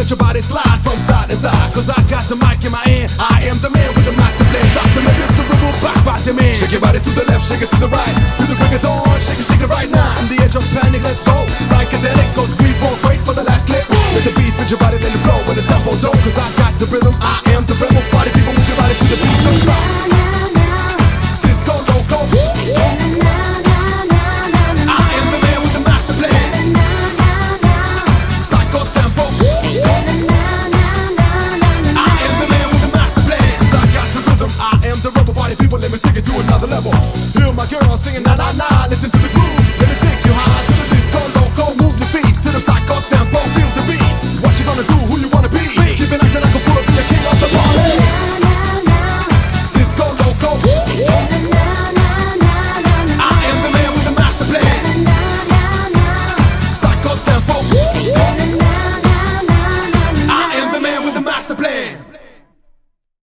your body slide from side to side. Cause I got the mic in my hand. I am the man with the master plan. Dr. Memphis, the rhythm back by the man. Shake your body to the left, shake it to the right. To the break of dawn, shake it right now. On the edge of panic, let's go. Psychedelic, go sweet, won't wait for the last slip. Let the beat fit your body, let it flow. When the tempo don't, cause I got the rhythm. I am the rebel. Party people, move your body to the beat, don't stop. Disco loco. I am the man with the master plan. Psycho tempo. I am the man with the master plan. Cause I got the rhythm. I am the rebel. Party people, let me take it to another level. Hear my girl singing na na na. Listen to the groove. Let me take you high to the disco loco. Move your feet to the psycho tempo. Feel the